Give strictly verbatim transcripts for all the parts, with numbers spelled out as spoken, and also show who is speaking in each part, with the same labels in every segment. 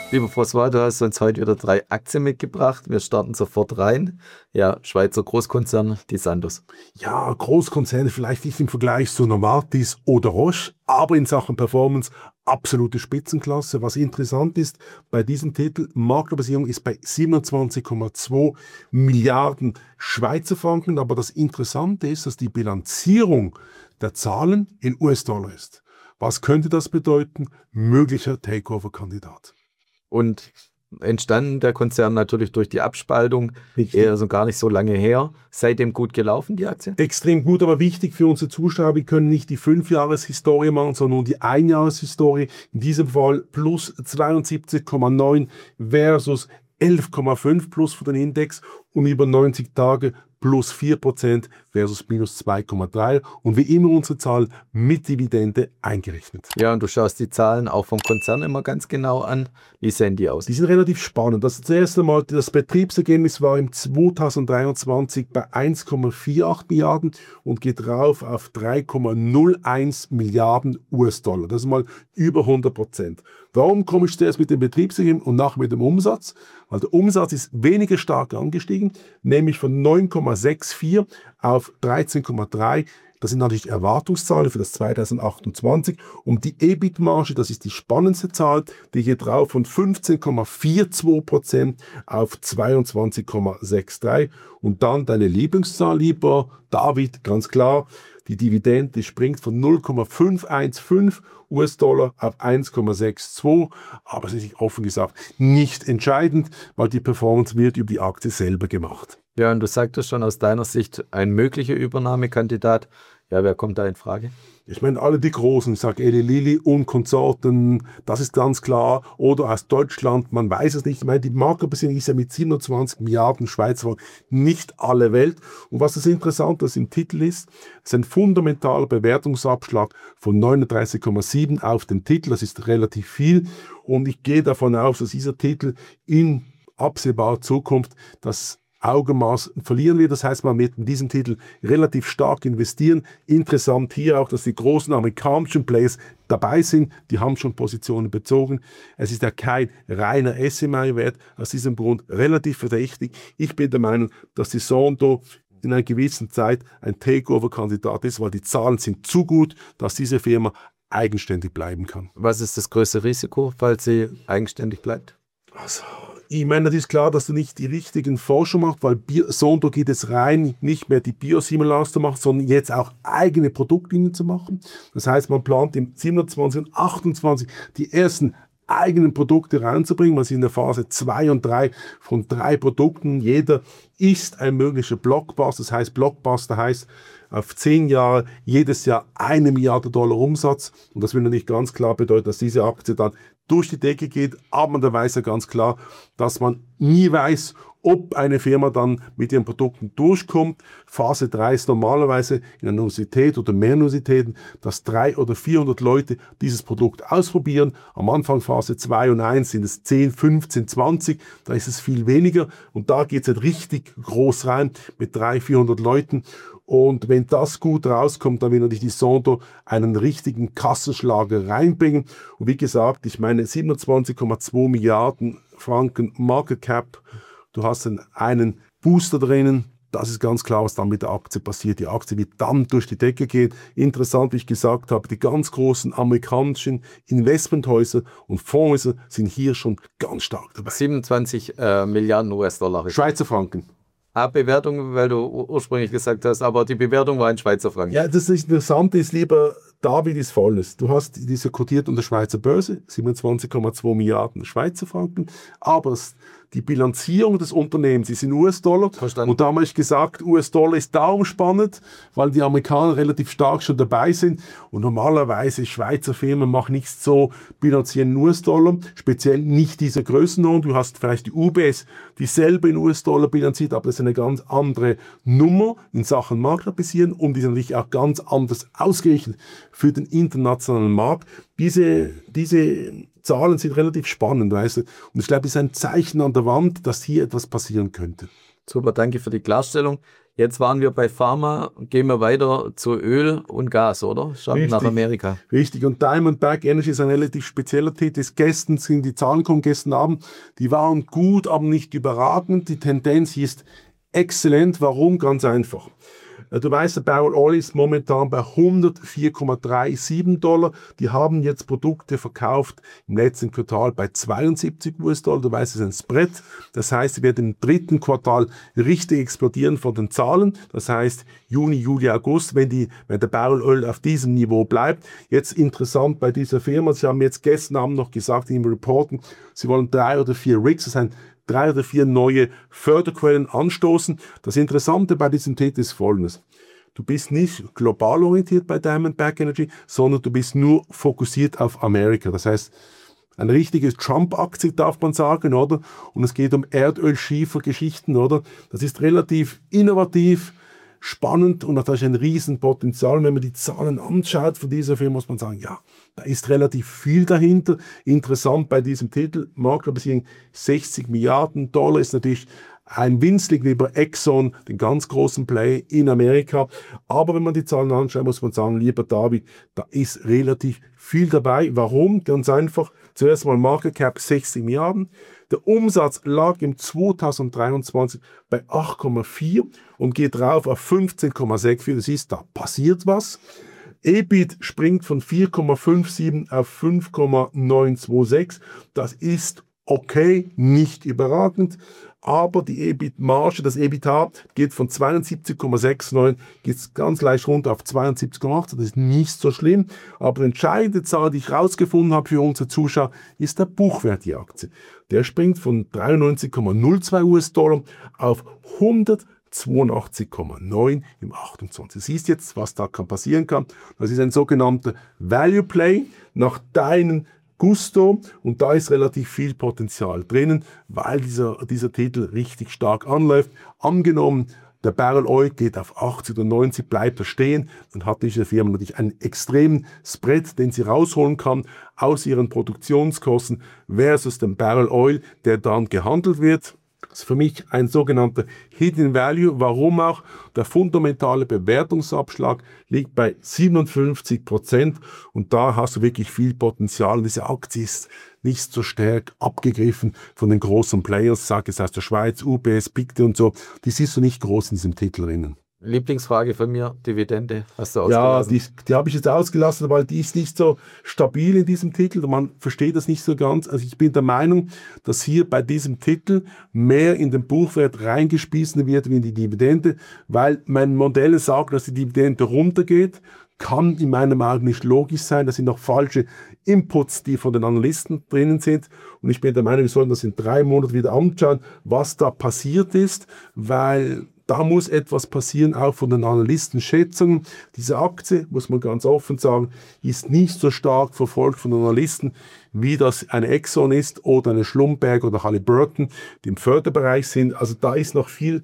Speaker 1: Lieber François, du hast uns heute wieder drei Aktien mitgebracht. Wir starten sofort rein. Ja, Schweizer Großkonzern, die Sandoz.
Speaker 2: Ja, Großkonzerne vielleicht nicht im Vergleich zu Novartis oder Roche, aber in Sachen Performance absolute Spitzenklasse. Was interessant ist bei diesem Titel, Marktkapitalisierung ist bei siebenundzwanzig Komma zwei Milliarden Schweizer Franken, aber das Interessante ist, dass die Bilanzierung der Zahlen in U S-Dollar ist. Was könnte das bedeuten? Möglicher Takeover-Kandidat.
Speaker 1: Und entstanden der Konzern natürlich durch die Abspaltung,
Speaker 2: Richtig.
Speaker 1: eher so gar nicht so lange her. Seitdem gut gelaufen, die Aktie?
Speaker 2: Extrem gut, aber wichtig für unsere Zuschauer, wir können nicht die fünf-Jahres-Historie machen, sondern nur die Ein-Jahres-Historie. In diesem Fall plus zweiundsiebzig Komma neun versus elf Komma fünf plus für den Index und über neunzig Tage plus vier Prozent versus minus zwei Komma drei und wie immer unsere Zahl mit Dividende eingerechnet.
Speaker 1: Ja, und du schaust die Zahlen auch vom Konzern immer ganz genau an. Wie sehen die aus?
Speaker 2: Die sind relativ spannend. Das, das erste Mal, das Betriebsergebnis war im zweitausenddreiundzwanzig bei eins Komma achtundvierzig Milliarden und geht rauf auf drei Komma null eins Milliarden U S-Dollar. Das ist mal über hundert Prozent. Warum komme ich zuerst mit dem Betriebsergebnis und nachher mit dem Umsatz? Weil der Umsatz ist weniger stark angestiegen, nämlich von neun Komma vierundsechzig auf dreizehn Komma drei. Das sind natürlich Erwartungszahlen für das zweitausendachtundzwanzig. Und die E B I T-Marge, das ist die spannendste Zahl, die geht drauf von fünfzehn Komma zweiundvierzig Prozent auf zweiundzwanzig Komma dreiundsechzig. Und dann deine Lieblingszahl, lieber David, ganz klar, die Dividende springt von null Komma fünfhundertfünfzehn U S-Dollar auf eins Komma zweiundsechzig, aber es ist offen gesagt nicht entscheidend, weil die Performance wird über die Aktie selber gemacht.
Speaker 1: Ja, und du sagtest schon aus deiner Sicht ein möglicher Übernahmekandidat. Ja, wer kommt da in Frage?
Speaker 2: Ich meine, alle die Großen, ich sage Eli Lilly und Konsorten, das ist ganz klar. Oder aus Deutschland, man weiß es nicht. Ich meine, die Marktkapitalisierung ist ja mit siebenundzwanzig Milliarden Schweizer Franken nicht alle Welt. Und was das Interessante im Titel ist, ist ein fundamentaler Bewertungsabschlag von neununddreißig Komma sieben auf den Titel. Das ist relativ viel. Und ich gehe davon aus, dass dieser Titel in absehbarer Zukunft das Augenmaß verlieren wir. Das heißt, man wird in diesem Titel relativ stark investieren. Interessant hier auch, dass die großen amerikanischen Players dabei sind. Die haben schon Positionen bezogen. Es ist ja kein reiner S M I-Wert. Aus diesem Grund relativ verdächtig. Ich bin der Meinung, dass die Sandoz in einer gewissen Zeit ein Takeover-Kandidat ist, weil die Zahlen sind zu gut, dass diese Firma eigenständig bleiben kann.
Speaker 1: Was ist das größte Risiko, falls sie eigenständig bleibt?
Speaker 2: Also, ich meine, das ist klar, dass du nicht die richtigen Forschung machst, weil Sandoz geht es rein, nicht mehr die Biosimilars zu machen, sondern jetzt auch eigene Produktlinien zu machen. Das heißt, man plant im siebenundzwanzig und achtundzwanzig die ersten eigenen Produkte reinzubringen. Man ist in der Phase zwei und drei von drei Produkten. Jeder ist ein möglicher Blockbuster. Das heißt, Blockbuster heißt auf zehn Jahre jedes Jahr eine Milliarde Dollar Umsatz. Und das will natürlich ganz klar bedeuten, dass diese Aktie dann durch die Decke geht. Aber man weiß ja ganz klar, dass man nie weiß, ob eine Firma dann mit ihren Produkten durchkommt. Phase drei ist normalerweise in einer Universität oder mehr Universitäten, dass dreihundert oder vierhundert Leute dieses Produkt ausprobieren. Am Anfang Phase zwei und eins sind es zehn, fünfzehn, zwanzig, da ist es viel weniger. Und da geht es halt richtig groß rein mit dreihundert, vierhundert Leuten. Und wenn das gut rauskommt, dann will natürlich die Sandoz einen richtigen Kassenschlager reinbringen. Und wie gesagt, ich meine siebenundzwanzig Komma zwei Milliarden Franken Market Cap. Du hast einen Booster drinnen. Das ist ganz klar, was dann mit der Aktie passiert. Die Aktie wird dann durch die Decke gehen. Interessant, wie ich gesagt habe, die ganz großen amerikanischen Investmenthäuser und Fondshäuser sind hier schon ganz stark dabei.
Speaker 1: siebenundzwanzig äh, Milliarden U S-Dollar.
Speaker 2: Schweizer Franken.
Speaker 1: Ah, Bewertung, weil du ursprünglich gesagt hast, aber die Bewertung war in Schweizer Franken.
Speaker 2: Ja, das Interessante ist, lieber David, ist Folgendes. Du hast diese kotiert unter Schweizer Börse, siebenundzwanzig Komma zwei Milliarden Schweizer Franken, aber die Bilanzierung des Unternehmens ist in U S-Dollar.
Speaker 1: Verstanden.
Speaker 2: Und da habe ich gesagt, U S-Dollar ist darum spannend, weil die Amerikaner relativ stark schon dabei sind. Und normalerweise Schweizer Firmen machen nicht so bilanzieren in U S-Dollar, speziell nicht diese Größenordnung. Du hast vielleicht die U B S, die selber in U S-Dollar bilanziert, aber das ist eine ganz andere Nummer in Sachen Marktkapitalisierung und die ist natürlich auch ganz anders ausgerichtet für den internationalen Markt. Diese, diese Zahlen sind relativ spannend, weißt du. Und ich glaube, es ist ein Zeichen an der Wand, dass hier etwas passieren könnte.
Speaker 1: Super, danke für die Klarstellung. Jetzt waren wir bei Pharma, gehen wir weiter zu Öl und Gas, oder? Schauen nach Amerika.
Speaker 2: Richtig, und Diamondback Energy ist ein relativ spezieller Titel. Gestern sind die Zahlen gekommen, gestern Abend, die waren gut, aber nicht überragend. Die Tendenz hier ist exzellent. Warum? Ganz einfach. Du weißt, der Barrel Oil ist momentan bei hundertvier Komma siebenunddreißig Dollar. Die haben jetzt Produkte verkauft im letzten Quartal bei zweiundsiebzig US-Dollar. Du weißt, es ist ein Spread. Das heißt, sie werden im dritten Quartal richtig explodieren von den Zahlen. Das heißt, Juni, Juli, August, wenn, die, wenn der Barrel Oil auf diesem Niveau bleibt. Jetzt interessant bei dieser Firma, sie haben jetzt gestern Abend noch gesagt im Reporten, sie wollen drei oder vier Rigs, das sind drei oder vier neue Förderquellen anstoßen. Das Interessante bei diesem Titel ist Folgendes. Du bist nicht global orientiert bei Diamondback Energy, sondern du bist nur fokussiert auf Amerika. Das heißt, ein richtiges Trump-Aktie darf man sagen, oder? Und es geht um Erdöl-Schiefer-Geschichten, oder? Das ist relativ innovativ, spannend und hat ein Riesenpotenzial. Wenn man die Zahlen anschaut von dieser Firma, muss man sagen, ja, da ist relativ viel dahinter. Interessant bei diesem Titel, Marktkapitalisierung sechzig Milliarden Dollar, ist natürlich ein winzig lieber Exxon, den ganz großen Play in Amerika. Aber wenn man die Zahlen anschaut, muss man sagen, lieber David, da ist relativ viel dabei. Warum? Ganz einfach. Zuerst mal Market Cap sechzig Milliarden. Der Umsatz lag im zweitausenddreiundzwanzig bei acht Komma vier und geht rauf auf fünfzehn Komma vierundsechzig. Das ist, da passiert was. E B I T springt von vier Komma siebenundfünfzig auf fünf Komma neunhundertsechsundzwanzig. Das ist okay, nicht überragend. Aber die E B I T-Marge, das EBITDA, geht von zweiundsiebzig Komma neunundsechzig, geht ganz leicht runter auf zweiundsiebzig Komma achtzig. Das ist nicht so schlimm. Aber die entscheidende Zahl, die ich rausgefunden habe für unsere Zuschauer, ist der Buchwert der Aktie. Der springt von dreiundneunzig Komma null zwei US-Dollar auf hundertzweiundachtzig Komma neun im achtundzwanzig. Du siehst jetzt, was da kann passieren kann. Das ist ein sogenannter Value Play nach deinen Gusto, und da ist relativ viel Potenzial drinnen, weil dieser, dieser Titel richtig stark anläuft. Angenommen, der Barrel Oil geht auf achtzig oder neunzig, bleibt er stehen, dann hat diese Firma natürlich einen extremen Spread, den sie rausholen kann aus ihren Produktionskosten versus dem Barrel Oil, der dann gehandelt wird. Das ist für mich ein sogenannter Hidden Value. Warum auch? Der fundamentale Bewertungsabschlag liegt bei siebenundfünfzig Prozent und da hast du wirklich viel Potenzial. Und diese Aktie ist nicht so stark abgegriffen von den großen Players, sage es aus der Schweiz, U B S, Pictet und so. Die siehst du nicht groß in diesem Titel drinnen.
Speaker 1: Lieblingsfrage von mir, Dividende, hast du ausgelassen?
Speaker 2: Ja, die, die habe ich jetzt ausgelassen, weil die ist nicht so stabil in diesem Titel. Man versteht das nicht so ganz. Also ich bin der Meinung, dass hier bei diesem Titel mehr in den Buchwert reingespissen wird wie in die Dividende, weil mein Modell sagt, dass die Dividende runtergeht. Kann in meinem Augen nicht logisch sein. Das sind noch falsche Inputs, die von den Analysten drinnen sind. Und ich bin der Meinung, wir sollten das in drei Monaten wieder anschauen, was da passiert ist, weil da muss etwas passieren, auch von den Analystenschätzungen. Diese Aktie, muss man ganz offen sagen, ist nicht so stark verfolgt von den Analysten, wie das eine Exxon ist oder eine Schlumberger oder Halliburton, die im Förderbereich sind. Also da ist noch viel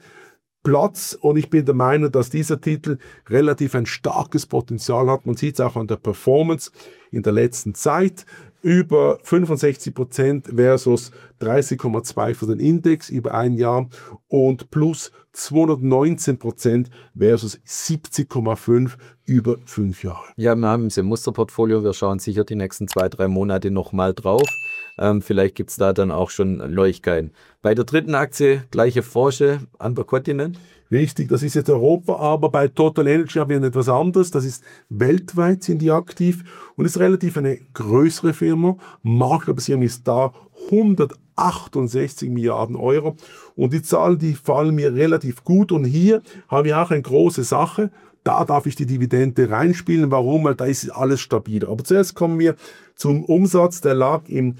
Speaker 2: Platz und ich bin der Meinung, dass dieser Titel relativ ein starkes Potenzial hat. Man sieht es auch an der Performance in der letzten Zeit. Über fünfundsechzig Prozent versus dreißig Komma zwei für den Index über ein Jahr und plus zweihundertneunzehn Prozent versus siebzig Komma fünf über fünf Jahre.
Speaker 1: Ja, wir haben es im Musterportfolio. Wir schauen sicher die nächsten zwei, drei Monate nochmal drauf. Ähm, vielleicht gibt es da dann auch schon Neuigkeiten. Bei der dritten Aktie, gleiche Branche, anderer Kontinent.
Speaker 2: Richtig, das ist jetzt Europa, aber bei Total Energy haben wir etwas anderes. Das ist weltweit, sind die aktiv und ist relativ eine größere Firma. Marktkapitalisierung ist da hundertachtundsechzig Milliarden Euro und die Zahlen, die fallen mir relativ gut und hier haben wir auch eine große Sache. Da darf ich die Dividende reinspielen. Warum? Weil da ist alles stabil. Aber zuerst kommen wir zum Umsatz. Der lag im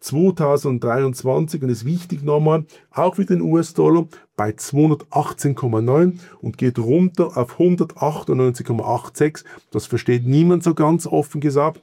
Speaker 2: zweitausenddreiundzwanzig und ist wichtig nochmal, auch mit den U S-Dollar bei zweihundertachtzehn Komma neun und geht runter auf hundertachtundneunzig Komma sechsundachtzig. Das versteht niemand so ganz offen gesagt.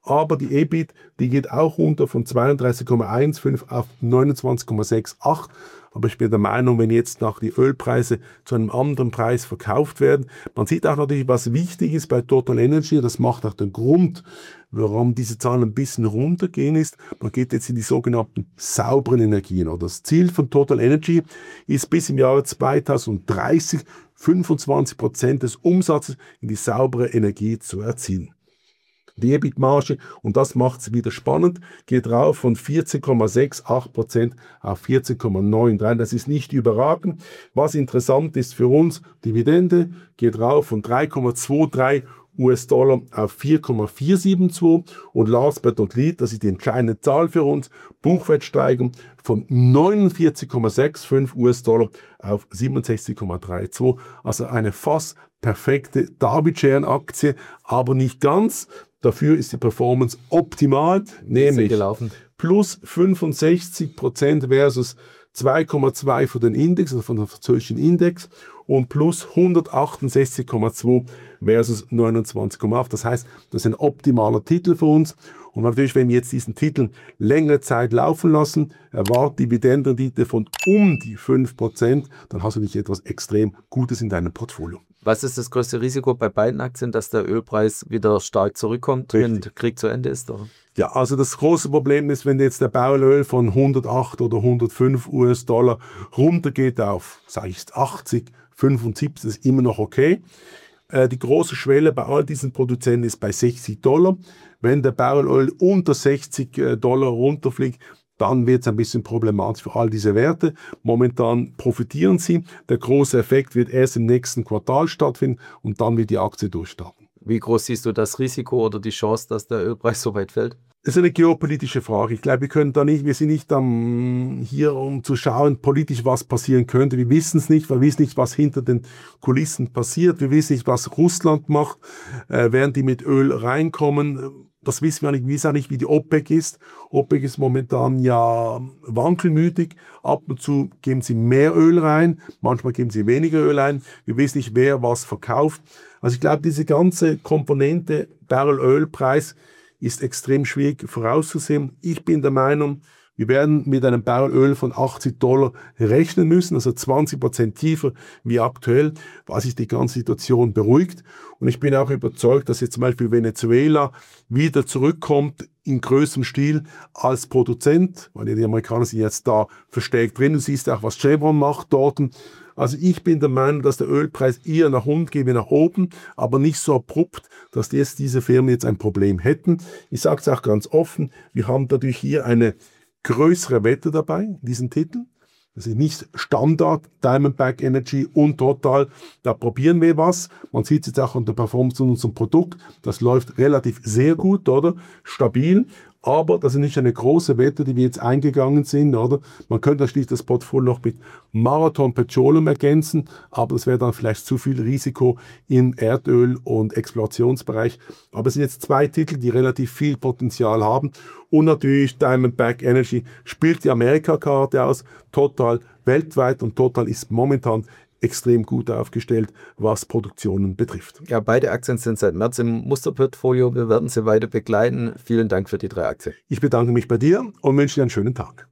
Speaker 2: aber die E B I T, die geht auch runter von zweiunddreißig Komma fünfzehn auf neunundzwanzig Komma achtundsiebzig. Aber ich bin der Meinung, wenn jetzt nach die Ölpreise zu einem anderen Preis verkauft werden, man sieht auch natürlich, was wichtig ist bei Total Energy, das macht auch den Grund, warum diese Zahlen ein bisschen runtergehen ist, man geht jetzt in die sogenannten sauberen Energien. Oder das Ziel von Total Energy ist bis im Jahre zweitausenddreißig fünfundzwanzig Prozent des Umsatzes in die saubere Energie zu erzielen. Die E B I T-Marge, und das macht es wieder spannend, geht rauf von vierzehn Komma achtundsechzig Prozent auf vierzehn Komma dreiundneunzig. Das ist nicht überragend. Was interessant ist für uns, Dividende geht rauf von drei Komma dreiundzwanzig US-Dollar auf vier Komma vierhundertzzweiundsiebzig und last but not least, das ist die entscheidende Zahl für uns, Buchwertsteigerung von neunundvierzig Komma fünfundsechzig US-Dollar auf siebenundsechzig Komma zweiunddreißig. Also eine fast perfekte Darby-Share-Aktie, aber nicht ganz. Dafür ist die Performance optimal, nämlich
Speaker 1: gelaufen.
Speaker 2: plus fünfundsechzig Prozent versus zwei Komma zwei für den Index, also von dem französischen Index, und plus hundertachtundsechzig Komma zwei versus neunundzwanzig Komma acht. Das heißt, das ist ein optimaler Titel für uns. Und natürlich, wenn wir jetzt diesen Titel längere Zeit laufen lassen, erwartet Dividendenrendite von um die fünf Prozent, dann hast du nicht etwas extrem Gutes in deinem Portfolio.
Speaker 1: Was ist das größte Risiko bei beiden Aktien, dass der Ölpreis wieder stark zurückkommt,
Speaker 2: Richtig.
Speaker 1: wenn der Krieg zu Ende ist? Oder?
Speaker 2: Ja, also das große Problem ist, wenn jetzt der Barrel Öl von hundertacht oder hundertfünf US-Dollar runtergeht auf, sage ich, achtzig, fünfundsiebzig, ist immer noch okay. Äh, die große Schwelle bei all diesen Produzenten ist bei sechzig Dollar. Wenn der Barrel Öl unter sechzig Dollar runterfliegt, dann wird es ein bisschen problematisch für all diese Werte. Momentan profitieren sie. Der große Effekt wird erst im nächsten Quartal stattfinden und dann wird die Aktie durchstarten.
Speaker 1: Wie groß siehst du das Risiko oder die Chance, dass der Ölpreis so weit fällt?
Speaker 2: Das ist eine geopolitische Frage. Ich glaube, wir können da nicht, wir sind nicht um, hier, um zu schauen, politisch, was passieren könnte. Wir wissen es nicht, weil wir wissen nicht, was hinter den Kulissen passiert. Wir wissen nicht, was Russland macht, äh, während die mit Öl reinkommen. Das wissen wir nicht, wir wissen auch nicht, wie die OPEC ist. OPEC ist momentan ja wankelmütig. Ab und zu geben sie mehr Öl rein, manchmal geben sie weniger Öl rein. Wir wissen nicht, wer was verkauft. Also ich glaube, diese ganze Komponente Barrel-Ölpreis ist extrem schwierig vorauszusehen. Ich bin der Meinung, wir werden mit einem Barrel Öl von achtzig Dollar rechnen müssen, also zwanzig Prozent tiefer wie aktuell, was sich die ganze Situation beruhigt. Und ich bin auch überzeugt, dass jetzt zum Beispiel Venezuela wieder zurückkommt in größerem Stil als Produzent, weil die Amerikaner sind jetzt da verstärkt drin. Du siehst auch, was Chevron macht dort. Also ich bin der Meinung, dass der Ölpreis eher nach unten geht wie nach oben, aber nicht so abrupt, dass jetzt diese Firmen jetzt ein Problem hätten. Ich sage es auch ganz offen, wir haben dadurch hier eine größere Wette dabei in diesen Titeln. Das ist nicht Standard, Diamondback Energy und Total. Da probieren wir was. Man sieht es jetzt auch an der Performance von unserem Produkt. Das läuft relativ sehr gut, oder? Stabil. Aber das ist nicht eine große Wette, die wir jetzt eingegangen sind, oder? Man könnte natürlich das Portfolio noch mit Marathon Petroleum ergänzen, aber das wäre dann vielleicht zu viel Risiko im Erdöl- und Explorationsbereich. Aber es sind jetzt zwei Titel, die relativ viel Potenzial haben. Und natürlich Diamondback Energy spielt die Amerika-Karte aus, Total weltweit, und Total ist momentan extrem gut aufgestellt, was Produktionen betrifft.
Speaker 1: Ja, beide Aktien sind seit März im Musterportfolio. Wir werden sie weiter begleiten. Vielen Dank für die drei Aktien.
Speaker 2: Ich bedanke mich bei dir und wünsche dir einen schönen Tag.